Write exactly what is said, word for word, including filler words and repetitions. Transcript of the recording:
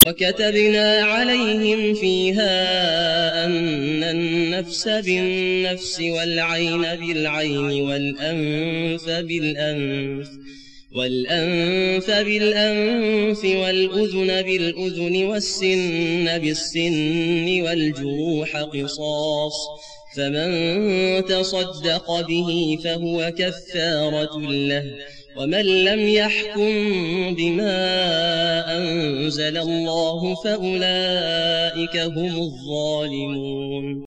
وكتبنا عليهم فيها أن النفس بالنفس والعين بالعين والأنف بالأنف والأنف بالأنف والأذن بالأذن والسن بالسن والجروح قصاص، فمن تصدق به فهو كفارة له، ومن لم يحكم بما أنزل الله فأولئك هم الظالمون.